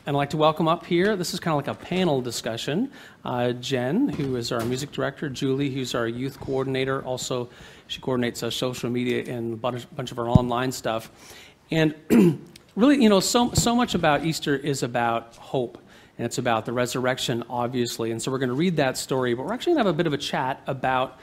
I'd like to welcome up here, this is kind of like a panel discussion, Jen, who is our music director, Julie, who's our youth coordinator, also she coordinates our social media and a bunch of our online stuff. And really, you know, so much about Easter is about hope, and it's about the resurrection, obviously. And so we're going to read that story, but we're actually going to have a bit of a chat about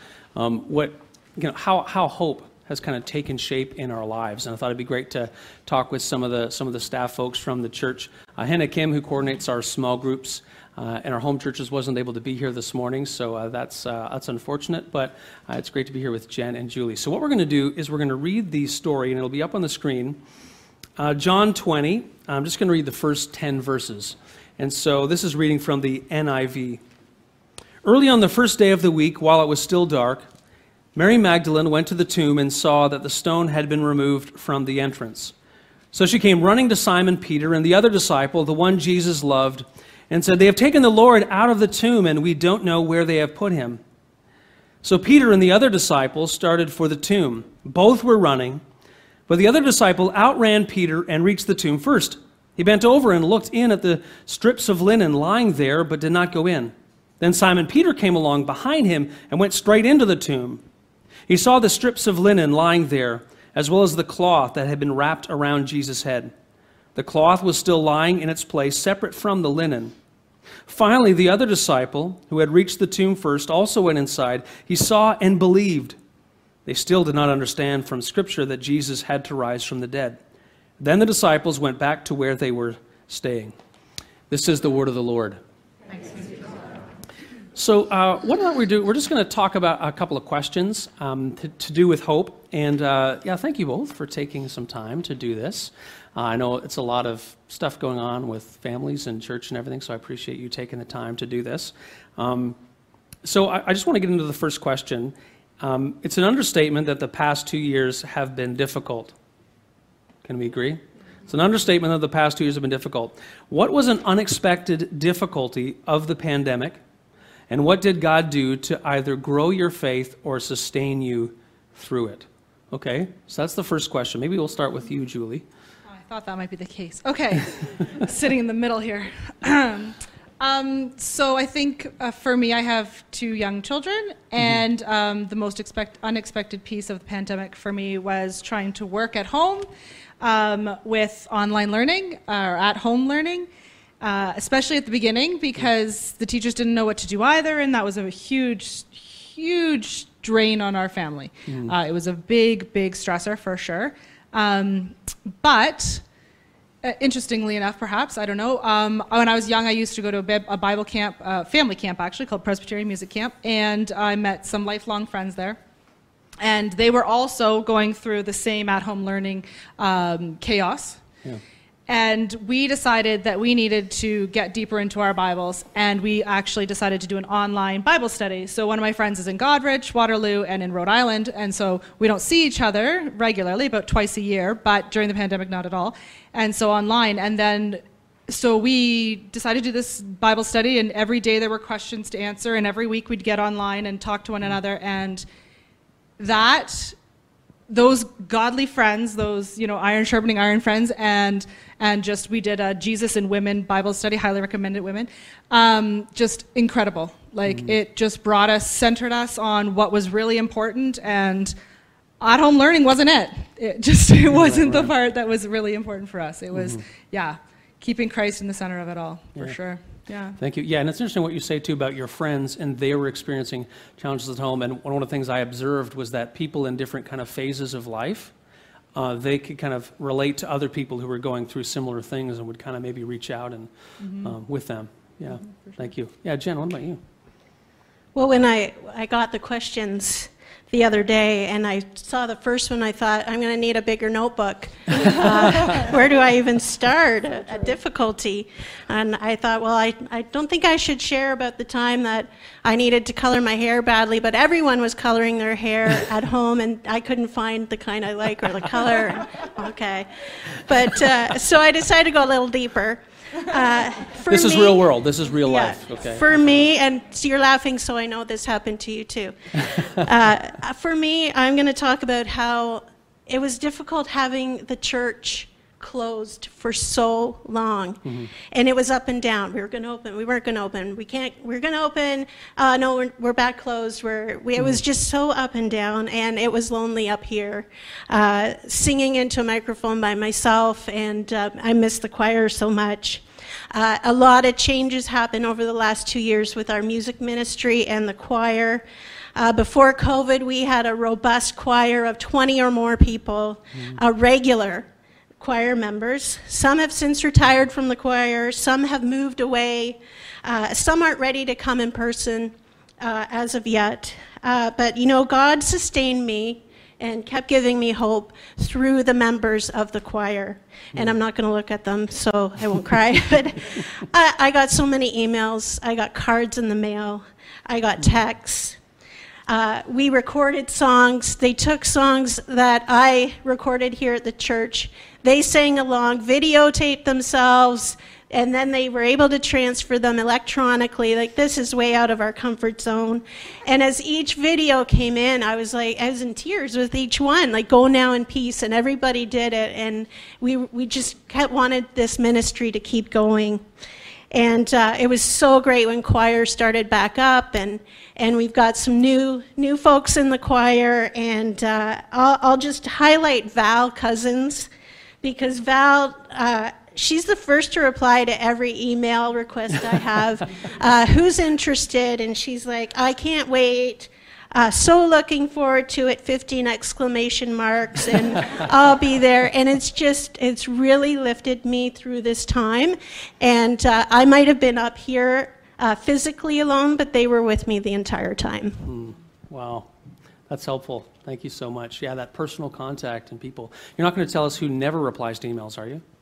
how hope has kind of taken shape in our lives. And I thought it'd be great to talk with some of the staff folks from the church. Hannah Kim, who coordinates our small groups and our home churches, wasn't able to be here this morning, so that's unfortunate, but it's great to be here with Jen and Julie. So what we're going to do is we're going to read the story, and it'll be up on the screen. John 20, I'm just going to read the first 10 verses. And so this is reading from the NIV. Early on the first day of the week, while it was still dark, Mary Magdalene went to the tomb and saw that the stone had been removed from the entrance. So she came running to Simon Peter and the other disciple, the one Jesus loved, and said, "They have taken the Lord out of the tomb, and we don't know where they have put him." So Peter and the other disciple started for the tomb. Both were running, but the other disciple outran Peter and reached the tomb first. He bent over and looked in at the strips of linen lying there, but did not go in. Then Simon Peter came along behind him and went straight into the tomb. He saw the strips of linen lying there, as well as the cloth that had been wrapped around Jesus' head. The cloth was still lying in its place, separate from the linen. Finally, the other disciple, who had reached the tomb first, also went inside. He saw and believed. They still did not understand from Scripture that Jesus had to rise from the dead. Then the disciples went back to where they were staying. This is the word of the Lord. So what about we do? We're just going to talk about a couple of questions to do with hope. And thank you both for taking some time to do this. I know it's a lot of stuff going on with families and church and everything, so I appreciate you taking the time to do this. So I just want to get into the first question. It's an understatement that the past 2 years have been difficult. Can we agree? It's an understatement that the past 2 years have been difficult. What was an unexpected difficulty of the pandemic? And what did God do to either grow your faith or sustain you through it? Okay, so that's the first question. Maybe we'll start with you, Julie. Oh, I thought that might be the case. Okay, sitting in the middle here. So I think for me, I have 2 young children, and the most unexpected piece of the pandemic for me was trying to work at home with online learning or at-home learning. Especially at the beginning, because the teachers didn't know what to do either, and that was a huge drain on our family. It was a big stressor for sure. But interestingly enough, perhaps, I don't know, when I was young, I used to go to a Bible camp, family camp actually, called Presbyterian Music Camp, and I met some lifelong friends there. And they were also going through the same at-home learning chaos. Yeah. And we decided that we needed to get deeper into our Bibles, and we actually decided to do an online Bible study. So one of my friends is in Goderich, Waterloo, and in Rhode Island, and so we don't see each other regularly, about twice a year, but during the pandemic, not at all. And so online, and then so we decided to do this Bible study, and every day there were questions to answer, and every week we'd get online and talk to one another, and those godly friends, those, iron sharpening iron friends, and just we did a Jesus and Women Bible study, highly recommended women, just incredible. It just centered us on what was really important, and at-home learning wasn't it. It wasn't the part that was really important for us. It was, keeping Christ in the center of it all, for sure. Yeah. Thank you. Yeah, and it's interesting what you say, too, about your friends, and they were experiencing challenges at home. And one of the things I observed was that people in different kind of phases of life, they could kind of relate to other people who were going through similar things and would kind of maybe reach out and with them. Yeah, sure. Thank you. Yeah, Jen, what about you? Well, when I got the questions the other day and I saw the first one, I thought, I'm going to need a bigger notebook. Where do I even start? A difficulty. And I thought, well, I don't think I should share about the time that I needed to color my hair badly, but everyone was coloring their hair at home, and I couldn't find the kind I like or the color. Okay. But so I decided to go a little deeper. This is real world. This is real life. Okay. For me, and you're laughing, so I know this happened to you too. For me, I'm going to talk about how it was difficult having the church closed for so long. And it was up and down. We were going to open, we weren't going to open. We're going to open. No, we're back closed. It was just so up and down, and it was lonely up here, singing into a microphone by myself, and I miss the choir so much. A lot of changes happened over the last 2 years with our music ministry and the choir. Before COVID, we had a robust choir of 20 or more people, regular choir members. Some have since retired from the choir. Some have moved away. Some aren't ready to come in person as of yet. But, you know, God sustained me and kept giving me hope through the members of the choir. And I'm not going to look at them, so I won't cry. But I got so many emails. I got cards in the mail. I got texts. We recorded songs. They took songs that I recorded here at the church. They sang along, videotaped themselves, and then they were able to transfer them electronically. Like, this is way out of our comfort zone. And as each video came in, I was in tears with each one, like, go now in peace, and everybody did it. And we just wanted this ministry to keep going. And it was so great when choir started back up, and we've got some new folks in the choir. And I'll just highlight Val Cousins, because Val, she's the first to reply to every email request I have. Who's interested? And she's like, I can't wait. So looking forward to it, 15 exclamation marks, and I'll be there. And it's really lifted me through this time. And I might have been up here physically alone, but they were with me the entire time. Wow, that's helpful. Thank you so much. Yeah, that personal contact and people. You're not going to tell us who never replies to emails, are you?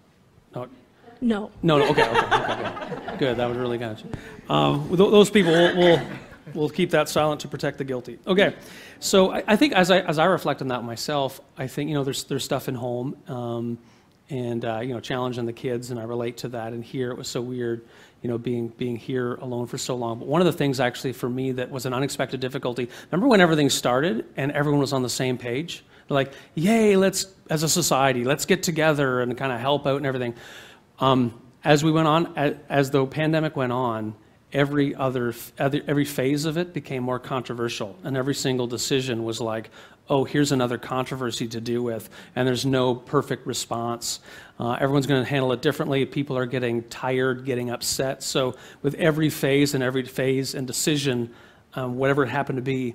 No. No, okay. Good, that was really good. Those people, we'll keep that silent to protect the guilty. Okay, so I think as I reflect on that myself, I think, you know, there's stuff in home, and you know, challenging the kids, and I relate to that. And here it was so weird, you know, being here alone for so long. But one of the things actually for me that was an unexpected difficulty, remember when everything started and everyone was on the same page? They're like, yay, let's, as a society, let's get together and kind of help out and everything. As we went on, as the pandemic went on, every phase of it became more controversial, and every single decision was like, oh, here's another controversy to deal with, and there's no perfect response. Everyone's going to handle it differently. People are getting tired, getting upset. So with every phase and decision, whatever it happened to be,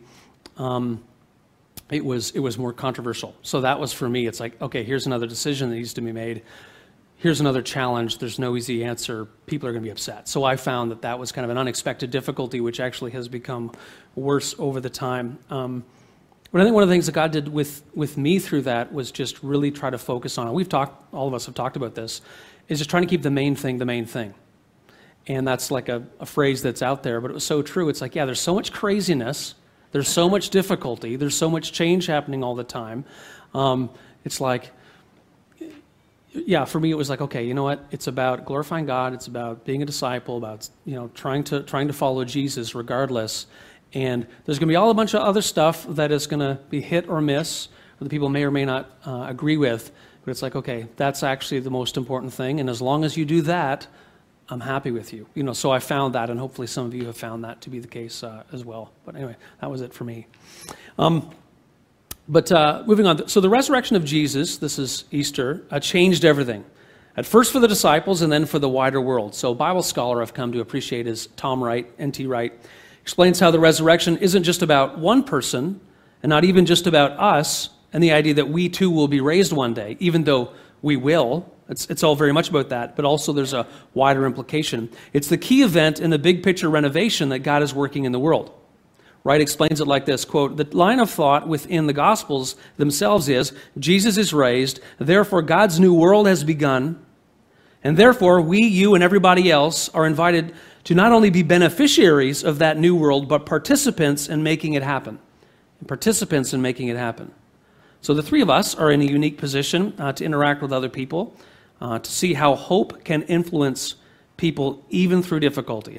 it was more controversial. So that was for me. It's like, okay, here's another decision that needs to be made. Here's another challenge. There's no easy answer. People are going to be upset. So I found that was kind of an unexpected difficulty, which actually has become worse over the time. But I think one of the things that God did with me through that was just really try to focus on it. All of us have talked about this, is just trying to keep the main thing the main thing. And that's like a phrase that's out there, but it was so true. It's like, yeah, there's so much craziness. There's so much difficulty. There's so much change happening all the time. It's like, yeah, for me it was like, okay, you know what? It's about glorifying God. It's about being a disciple, about, you know, trying to follow Jesus regardless. And there's going to be a bunch of other stuff that is going to be hit or miss, or the people may or may not agree with. But it's like, okay, that's actually the most important thing. And as long as you do that, I'm happy with you. You know, so I found that, and hopefully some of you have found that to be the case as well. But anyway, that was it for me. But moving on, so the resurrection of Jesus, this is Easter, changed everything. At first for the disciples and then for the wider world. So a Bible scholar I've come to appreciate is Tom Wright, N.T. Wright, explains how the resurrection isn't just about one person and not even just about us and the idea that we too will be raised one day, even though we will. It's all very much about that, but also there's a wider implication. It's the key event in the big picture renovation that God is working in the world. Wright explains it like this, quote, the line of thought within the Gospels themselves is, Jesus is raised, therefore God's new world has begun, and therefore we, you, and everybody else are invited to not only be beneficiaries of that new world, but participants in making it happen. So the three of us are in a unique position to interact with other people, to see how hope can influence people even through difficulty.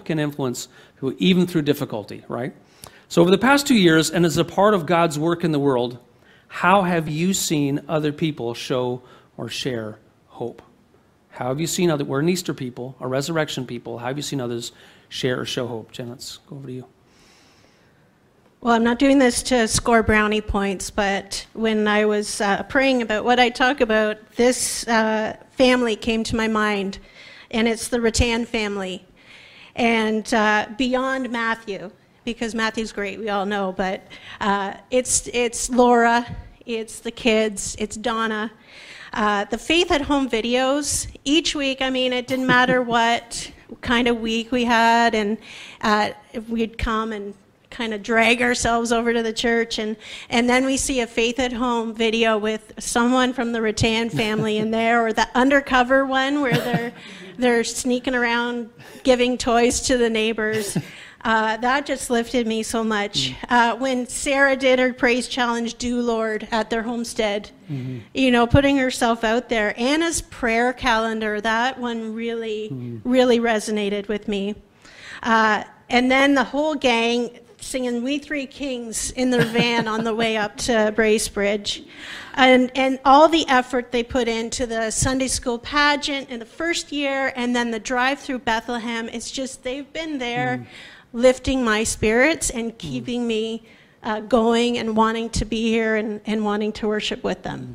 Right? So over the past 2 years, and as a part of God's work in the world, how have you seen other people show or share hope? How have you seen others? We're an Easter people, a resurrection people. How have you seen others share or show hope? Jen, let's go over to you. Well, I'm not doing this to score brownie points, but when I was praying about what I talk about, this family came to my mind, and it's the Rattan family. And beyond Matthew, because Matthew's great, we all know, but it's Laura, it's the kids, it's Donna. The Faith at Home videos, each week, I mean, it didn't matter what kind of week we had, and if we'd come and kind of drag ourselves over to the church, and then we see a Faith at Home video with someone from the Rattan family in there, or the undercover one where they're sneaking around giving toys to the neighbors. That just lifted me so much. When Sarah did her praise challenge, Do Lord, at their homestead, you know, putting herself out there. Anna's prayer calendar, that one really resonated with me. And then the whole gang singing We Three Kings in their van on the way up to Bracebridge. And all the effort they put into the Sunday school pageant in the first year, and then the drive through Bethlehem. It's just, they've been there lifting my spirits and keeping me going and wanting to be here and wanting to worship with them.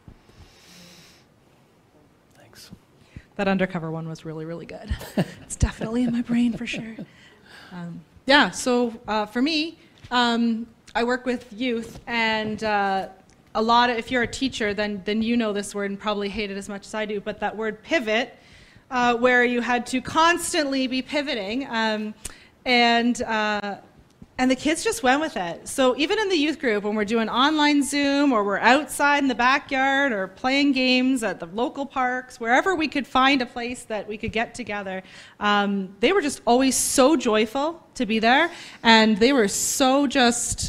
Thanks. That undercover one was really, really good. It's definitely in my brain for sure. Yeah, so for me, I work with youth, and a lot of, if you're a teacher, then you know this word and probably hate it as much as I do, but that word pivot, where you had to constantly be pivoting, and the kids just went with it. So even in the youth group, when we're doing online Zoom, or we're outside in the backyard, or playing games at the local parks, wherever we could find a place that we could get together, they were just always so joyful to be there, and they were so just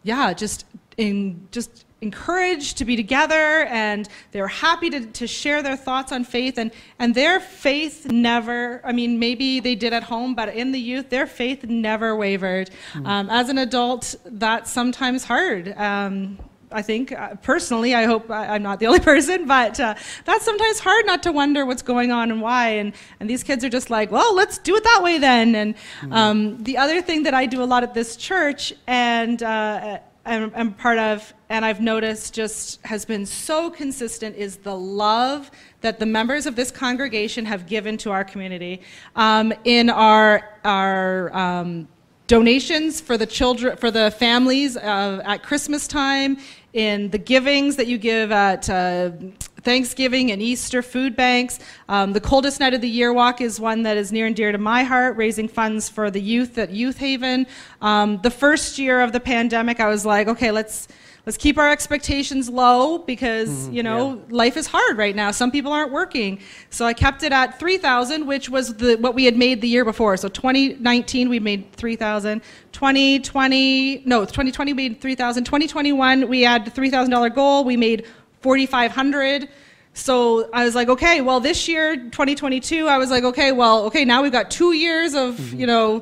encouraged to be together, and they were happy to share their thoughts on faith, and their faith never, I mean, maybe they did at home, but in the youth, their faith never wavered. As an adult, that's sometimes hard. I think, personally, I hope I'm not the only person, but that's sometimes hard not to wonder what's going on and why, and these kids are just like, well, let's do it that way then. And the other thing that I do a lot at this church, and I'm part of, and I've noticed just has been so consistent, is the love that the members of this congregation have given to our community. In our donations for the children, for the families at Christmas time, in the givings that you give at Thanksgiving and Easter food banks. The Coldest Night of the Year Walk is one that is near and dear to my heart, raising funds for the youth at Youth Haven. The first year of the pandemic, I was like, okay, let's keep our expectations low, because life is hard right now. Some people aren't working, so I kept it at $3,000, which was what we had made the year before. So 2019 we made $3,000. 2020 we made $3,000. 2021 we had the $3,000 goal. We made $4,500. So I was like, okay, well, this year, 2022, I was like, okay, now we've got 2 years of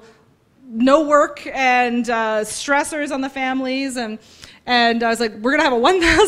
no work and stressors on the families, and I was like, we're gonna have a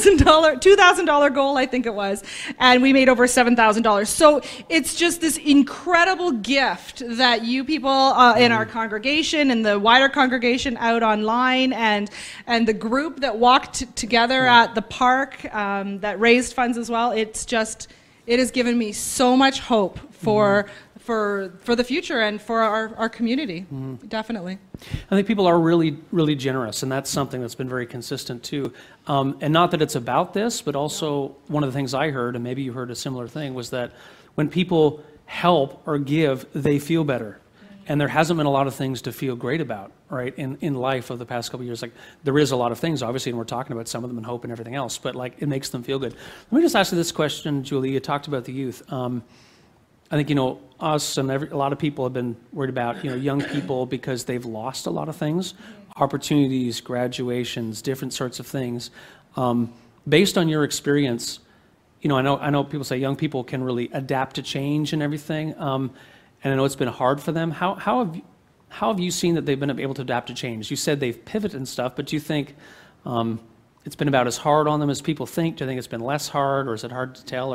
$2,000 goal, I think it was, and we made over $7,000. So it's just this incredible gift that you people in our congregation and the wider congregation out online, and the group that walked together at the park that raised funds as well. It has given me so much hope for the future and for our community. Definitely. I think people are really, really generous, and that's something that's been very consistent too. And not that it's about this, but also one of the things I heard, and maybe you heard a similar thing, was that when people help or give, they feel better. And there hasn't been a lot of things to feel great about, right, in life of the past couple of years. Like, there is a lot of things, obviously, and we're talking about some of them and hope and everything else, but like, it makes them feel good. Let me just ask you this question, Julie. You talked about the youth. I think, us and a lot of people have been worried about, young people, because they've lost a lot of things, opportunities, graduations, different sorts of things. Based on your experience, I know people say young people can really adapt to change and everything, and I know it's been hard for them. How have you seen that they've been able to adapt to change? You said they've pivoted and stuff, but do you think it's been about as hard on them as people think? Do you think it's been less hard, or is it hard to tell, or just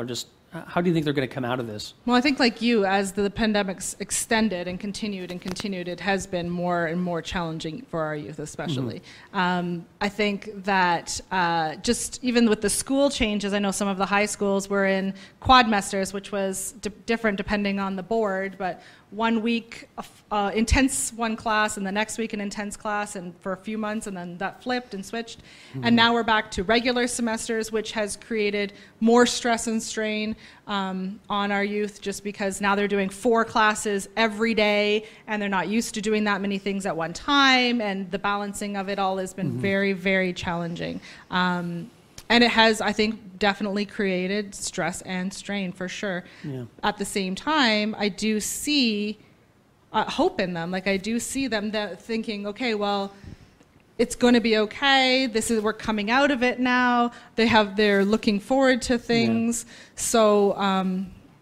How do you think they're going to come out of this? Well, I think like you, as the pandemic's extended and continued, it has been more and more challenging for our youth especially. I think that just even with the school changes, I know some of the high schools were in quadmesters, which was different depending on the board, but 1 week intense one class and the next week an intense class, and for a few months, and then that flipped and switched. And now we're back to regular semesters, which has created more stress and strain on our youth, just because now they're doing 4 classes every day and they're not used to doing that many things at one time, and the balancing of it all has been very, very challenging. And it has, I think, definitely created stress and strain for sure. Yeah. At the same time, I do see hope in them. Like, I do see them thinking, okay, well, it's going to be okay. We're coming out of it now. They're looking forward to things. Yeah. So,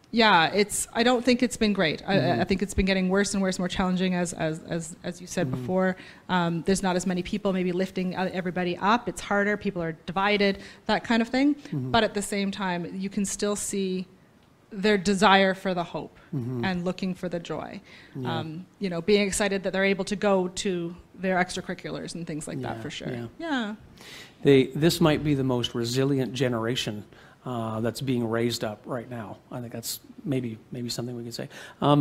I don't think it's been great. I think it's been getting worse and worse, more challenging, as you said before. There's not as many people maybe lifting everybody up. It's harder. People are divided, that kind of thing. But at the same time, you can still see their desire for the hope and looking for the joy. Yeah. Being excited that they're able to go to their extracurriculars and things like that, for sure. Yeah. This might be the most resilient generation that's being raised up right now. I think that's maybe something we could say.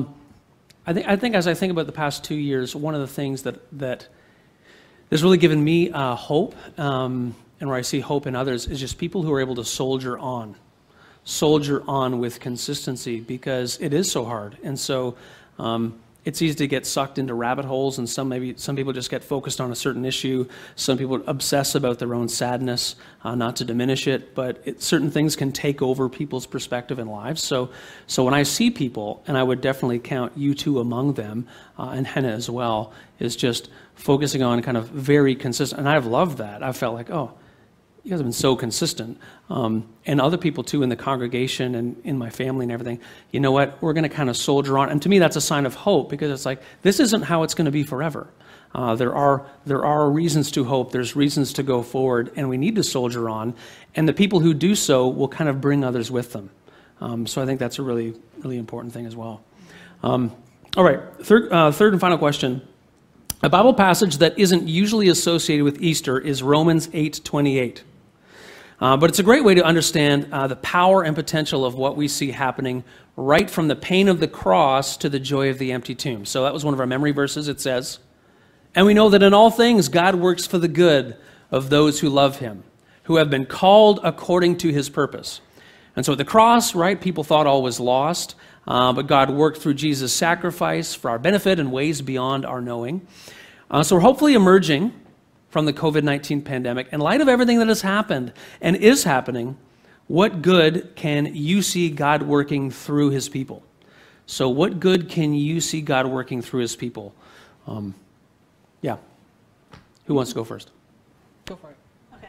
I think as I think about the past 2 years, one of the things that has really given me hope, and where I see hope in others, is just people who are able to soldier on with consistency, because it is so hard. And so it's easy to get sucked into rabbit holes, and some people just get focused on a certain issue. Some people obsess about their own sadness, not to diminish it, but certain things can take over people's perspective in lives. So when I see people, and I would definitely count you two among them, and Henna as well, is just focusing on kind of very consistent. And I've loved that. I felt like, oh, you guys have been so consistent. And other people too in the congregation and in my family and everything, you know what, we're going to kind of soldier on. And to me, that's a sign of hope, because it's like, this isn't how it's going to be forever. There are reasons to hope. There's reasons to go forward, and we need to soldier on. And the people who do so will kind of bring others with them. So I think that's a really, really important thing as well. All right, third and final question. A Bible passage that isn't usually associated with Easter is Romans 8:28. But it's a great way to understand the power and potential of what we see happening right from the pain of the cross to the joy of the empty tomb. So that was one of our memory verses. It says, "And we know that in all things God works for the good of those who love him, who have been called according to his purpose." And so at the cross, right, people thought all was lost, but God worked through Jesus' sacrifice for our benefit in ways beyond our knowing. So we're hopefully emerging from the COVID-19 pandemic. In light of everything that has happened and is happening, what good can you see God working through his people? So what good can you see God working through his people? Yeah. Who wants to go first? Go for it.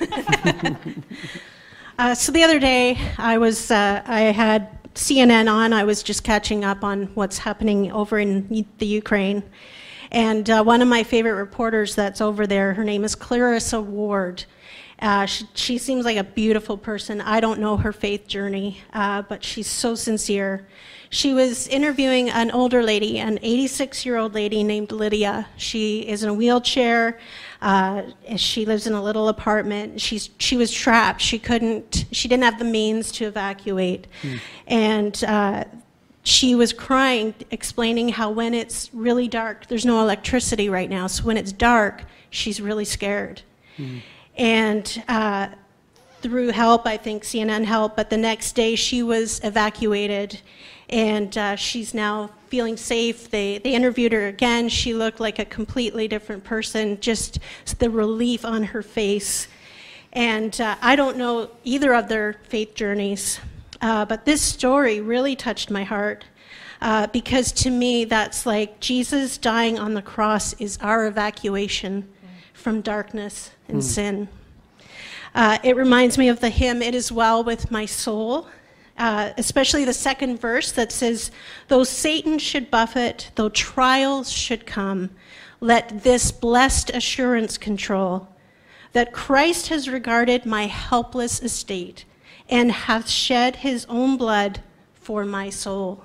Okay. So the other day, I had CNN on. I was just catching up on what's happening over in the Ukraine. And one of my favorite reporters that's over there, her name is Clarissa Ward. She seems like a beautiful person. I don't know her faith journey, but she's so sincere. She was interviewing an older lady, an 86-year-old lady named Lydia. She is in a wheelchair. She lives in a little apartment. She was trapped. She didn't have the means to evacuate. And she was crying, explaining how when it's really dark, there's no electricity right now, so when it's dark, she's really scared. And through help, I think CNN helped, but the next day she was evacuated, and she's now feeling safe. They interviewed her again. She looked like a completely different person, just the relief on her face. And I don't know either of their faith journeys, but this story really touched my heart, because to me, that's like Jesus dying on the cross is our evacuation from darkness and sin. It reminds me of the hymn, "It Is Well With My Soul," especially the second verse that says, "Though Satan should buffet, though trials should come, let this blessed assurance control, that Christ has regarded my helpless estate and hath shed his own blood for my soul.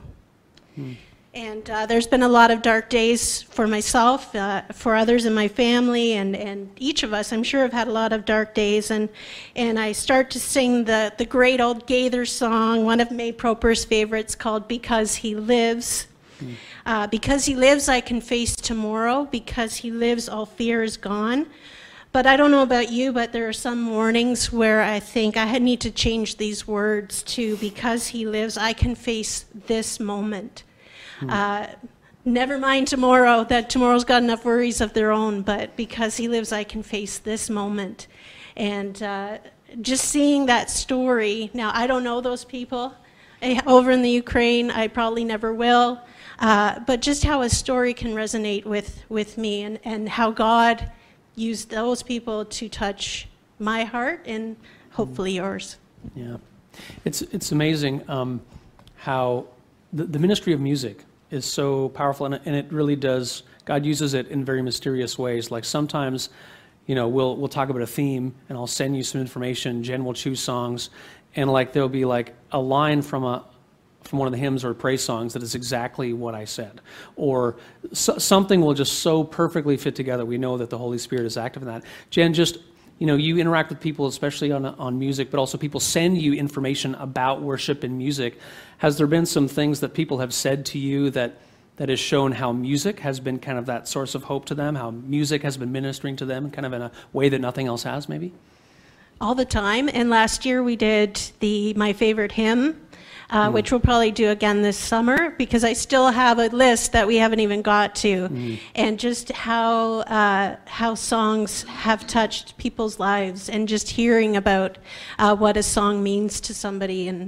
And there's been a lot of dark days for myself, for others in my family, and each of us, I'm sure, have had a lot of dark days. And I start to sing the great old Gaither song, one of May Proper's favorites, called Because He Lives. Because He lives, I can face tomorrow. Because He lives, all fear is gone. But I don't know about you, but there are some mornings where I think I need to change these words to because He lives, I can face this moment. Never mind tomorrow, that tomorrow's got enough worries of their own, but because He lives, I can face this moment. And just seeing that story, now I don't know those people over in the Ukraine, I probably never will, but just how a story can resonate with me, and how God used those people to touch my heart and hopefully yours. Yeah, it's amazing how the ministry of music is so powerful, and it really does. God uses it in very mysterious ways. Like sometimes, we'll talk about a theme, and I'll send you some information. Jen will choose songs, and like there'll be like a line from one of the hymns or praise songs that is exactly what I said, or something will just so perfectly fit together. We know that the Holy Spirit is active in that. Jen, just you interact with people, especially on music, but also people send you information about worship and music. Has there been some things that people have said to you that has shown how music has been kind of that source of hope to them, how music has been ministering to them kind of in a way that nothing else has, maybe? All the time. And last year we did my favorite hymn, which we'll probably do again this summer, because I still have a list that we haven't even got to, and just how songs have touched people's lives, and just hearing about what a song means to somebody, and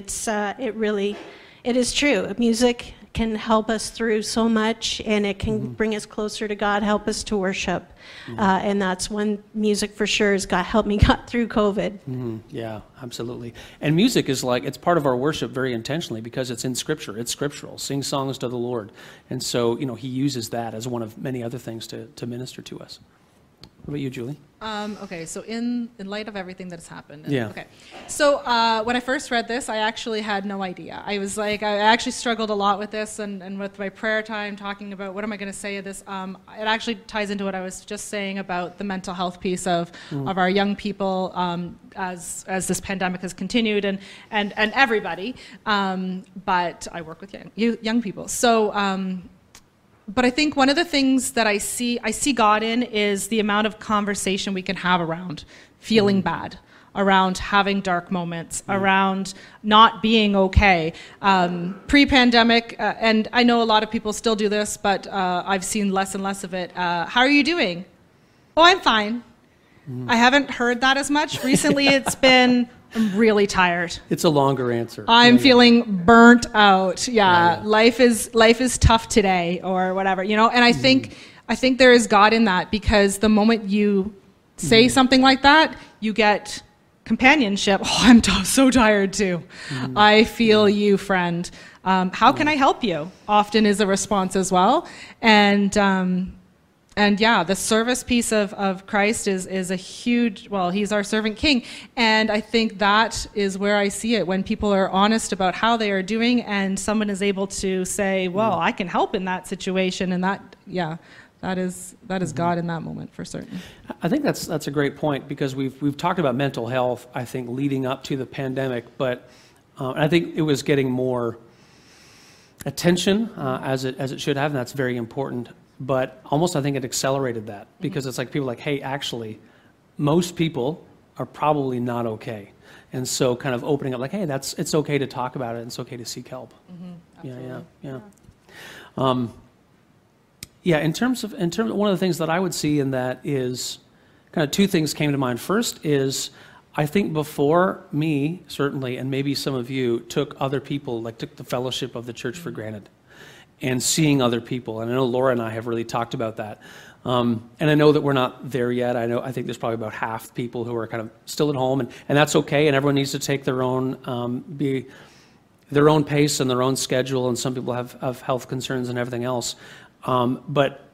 it is true. Music can help us through so much, and it can bring us closer to God, help us to worship. And that's when music for sure has helped me got through COVID. Yeah, absolutely. And music is it's part of our worship very intentionally, because it's in Scripture. It's scriptural. Sing songs to the Lord. And so, He uses that as one of many other things to minister to us. What about you, Julie? Okay, so in light of everything that's happened. Yeah. Okay. So when I first read this, I actually had no idea. I was I actually struggled a lot with this, and with my prayer time, talking about what am I going to say of this. It actually ties into what I was just saying about the mental health piece of our young people as this pandemic has continued, and everybody. But I work with young people. So. But I think one of the things that I see God in is the amount of conversation we can have around feeling bad, around having dark moments, around not being okay. Pre-pandemic, and I know a lot of people still do this, but I've seen less and less of it. How are you doing? Oh, I'm fine. I haven't heard that as much. Recently it's been, I'm really tired. It's a longer answer. I'm feeling burnt out. Yeah. Life is tough today, or whatever, and I think there is God in that, because the moment you say something like that, you get companionship. Oh, I'm so tired too. I feel you, friend. How can I help you? Often is a response as well. And yeah, the service piece of Christ is a huge, He's our servant king. And I think that is where I see it, when people are honest about how they are doing, and someone is able to say, well, I can help in that situation. And that is God in that moment, for certain. I think that's a great point, because we've talked about mental health, I think, leading up to the pandemic, but I think it was getting more attention as it should have, and that's very important. But almost I think it accelerated that, because it's like people are like, hey, actually, most people are probably not okay. And so kind of opening up like, hey, it's okay to talk about it, and it's okay to seek help. Yeah. In terms of one of the things that I would see in that is kind of two things came to mind. First is, I think before me, certainly, and maybe some of you, took other people, took the fellowship of the church for granted. And seeing other people. And I know Laura and I have really talked about that. And I know that we're not there yet. I think there's probably about half people who are kind of still at home, and that's okay, and everyone needs to take their own pace and their own schedule, and some people have health concerns and everything else. But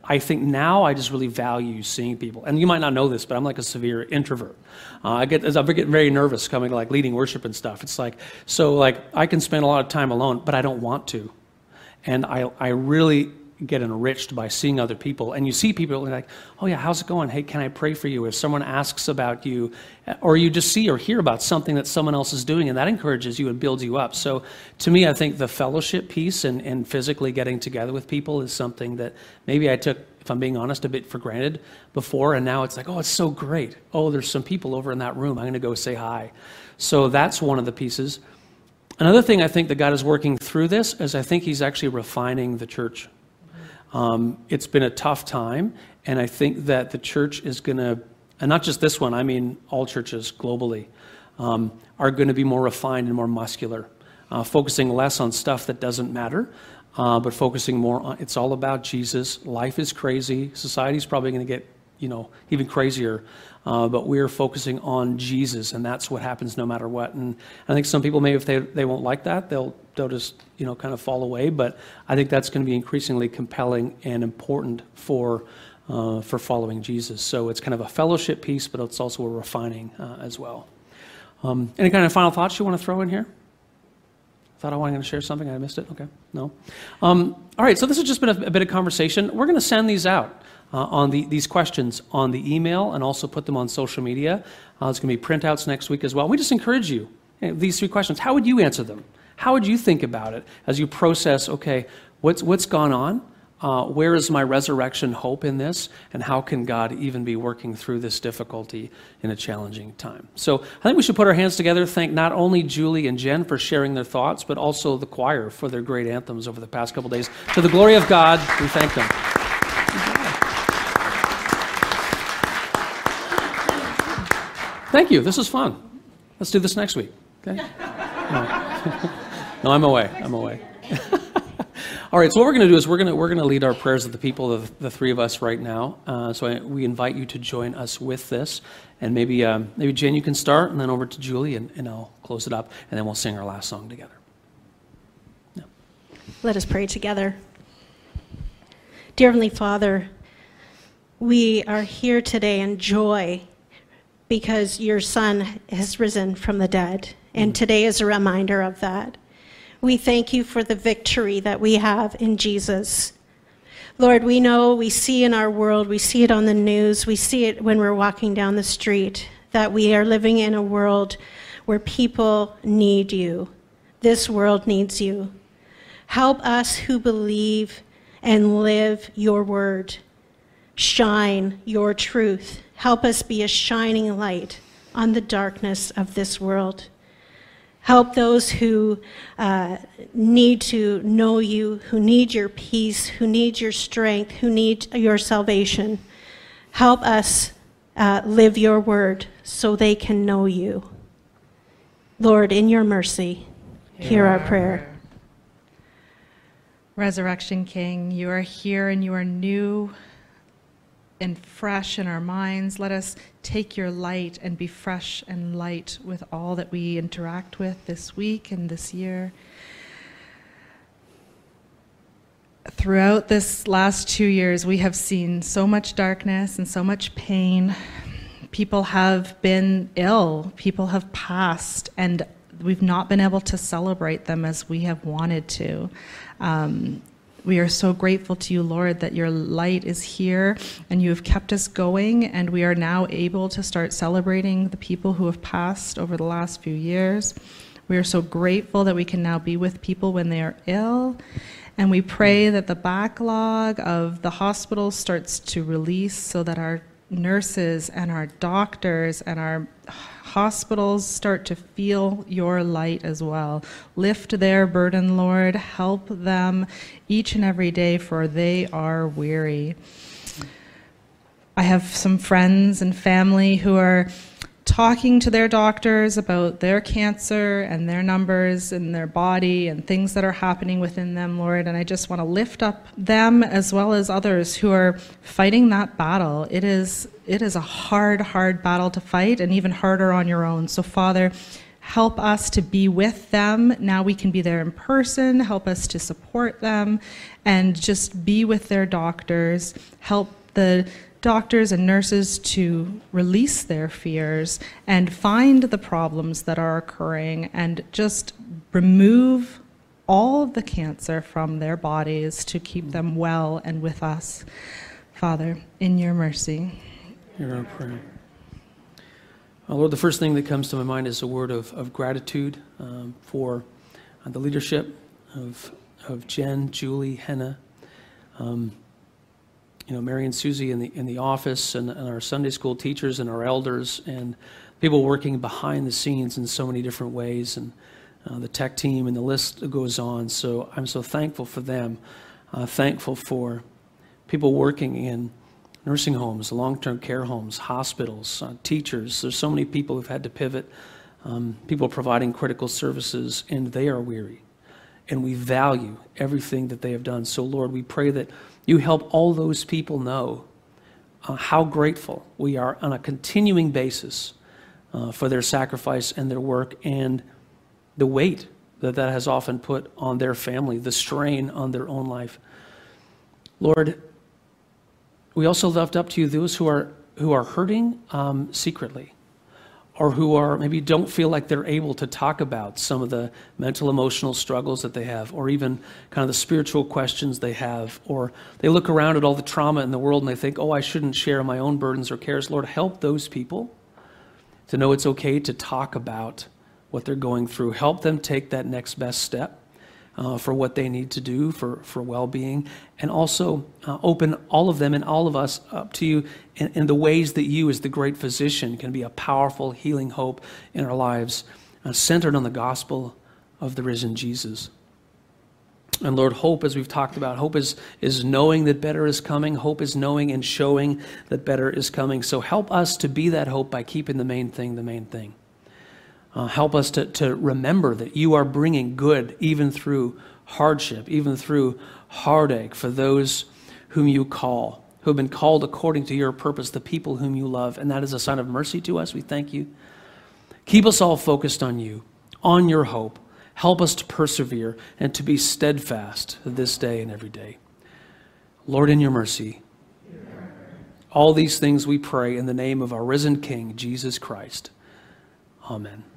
I think now I just really value seeing people. And you might not know this, but I'm like a severe introvert. I get very nervous coming, like leading worship and stuff. It's like, so like I can spend a lot of time alone, but I don't want to. And I really get enriched by seeing other people. And you see people like, oh yeah, how's it going? Hey, can I pray for you? If someone asks about you, or you just see or hear about something that someone else is doing, and that encourages you and builds you up. So to me, I think the fellowship piece and physically getting together with people is something that maybe I took, if I'm being honest, a bit for granted before. And now it's like, oh, it's so great. Oh, there's some people over in that room. I'm going to go say hi. So that's one of the pieces. Another thing I think that God is working through this is I think he's actually refining the church. It's been a tough time, and I think that the church is going to, and not just this one, I mean all churches globally, are going to be more refined and more muscular, focusing less on stuff that doesn't matter, but focusing more on, it's all about Jesus. Life is crazy. Society's probably going to get, even crazier, but we're focusing on Jesus, and that's what happens no matter what. And I think some people, maybe if they won't like that, they'll just kind of fall away. But I think that's going to be increasingly compelling and important for following Jesus. So it's kind of a fellowship piece, but it's also a refining as well. Any kind of final thoughts you want to throw in here? Thought I was going to share something. I missed it. Okay, no. All right. So this has just been a bit of conversation. We're going to send these out. On these questions on the email, and also put them on social media. There's going to be printouts next week as well. We just encourage you, these 3 questions, how would you answer them? How would you think about it as you process, okay, what's gone on? Where is my resurrection hope in this? And how can God even be working through this difficulty in a challenging time? So I think we should put our hands together, thank not only Julie and Jen for sharing their thoughts, but also the choir for their great anthems over the past couple days. To the glory of God, we thank them. Thank you. This is fun. Let's do this next week. Okay? No, I'm away. All right. So what we're going to do is we're going to lead our prayers of the people, the 3 of us right now. We invite you to join us with this, and maybe Jen, you can start, and then over to Julie, and I'll close it up, and then we'll sing our last song together. Yeah. Let us pray together. Dear Heavenly Father, we are here today in joy, because your Son has risen from the dead, and today is a reminder of that. We thank you for the victory that we have in Jesus. Lord, we know, we see in our world, we see it on the news, we see it when we're walking down the street, that we are living in a world where people need you. This world needs you. Help us who believe and live your word. Shine your truth. Help us be a shining light on the darkness of this world. Help those who need to know you, who need your peace, who need your strength, who need your salvation. Help us live your word so they can know you. Lord, in your mercy, hear our prayer. Resurrection King, you are here and you are new and fresh in our minds. Let us take your light and be fresh and light with all that we interact with this week and this year. Throughout this last 2 years, we have seen so much darkness and so much pain. People have been ill, people have passed, and we've not been able to celebrate them as we have wanted to. We are so grateful to you, Lord, that your light is here and you have kept us going, and we are now able to start celebrating the people who have passed over the last few years. We are so grateful that we can now be with people when they are ill, and we pray that the backlog of the hospitals starts to release so that our nurses and our doctors and our hospitals start to feel your light as well. Lift their burden, Lord. Help them each and every day, for they are weary. I have some friends and family who are talking to their doctors about their cancer and their numbers in their body and things that are happening within them, Lord. And I just want to lift up them as well as others who are fighting that battle. It is a hard battle to fight, and even harder on your own. So, Father, help us to be with them. Now we can be there in person, help us to support them, and just be with their doctors, help the doctors and nurses to release their fears and find the problems that are occurring and just remove all of the cancer from their bodies to keep them well and with us. Father, in your mercy. Hear our prayer. Lord, the first thing that comes to my mind is a word of gratitude for the leadership of Jen, Julie, Henna, Mary and Susie in the office, and our Sunday school teachers and our elders, and people working behind the scenes in so many different ways, and the tech team, and the list goes on. So I'm so thankful for them, thankful for people working in nursing homes, long-term care homes, hospitals, teachers. There's so many people who've had to pivot, people providing critical services, and they are weary. And we value everything that they have done. So, Lord, we pray that you help all those people know how grateful we are on a continuing basis for their sacrifice and their work and the weight that has often put on their family, the strain on their own life. Lord, we also lift up to you those who are hurting secretly, or who are maybe don't feel like they're able to talk about some of the mental, emotional struggles that they have, or even kind of the spiritual questions they have, or they look around at all the trauma in the world and they think, oh, I shouldn't share my own burdens or cares. Lord, help those people to know it's okay to talk about what they're going through. Help them take that next best step for what they need to do for well-being, and also open all of them and all of us up to you in the ways that you, as the great physician, can be a powerful healing hope in our lives, centered on the gospel of the risen Jesus. And Lord, hope, as we've talked about, hope is knowing that better is coming. Hope is knowing and showing that better is coming. So help us to be that hope by keeping the main thing the main thing. Help us to remember that you are bringing good even through hardship, even through heartache, for those whom you call, who have been called according to your purpose, the people whom you love. And that is a sign of mercy to us. We thank you. Keep us all focused on you, on your hope. Help us to persevere and to be steadfast this day and every day. Lord, in your mercy, all these things we pray in the name of our risen King, Jesus Christ. Amen.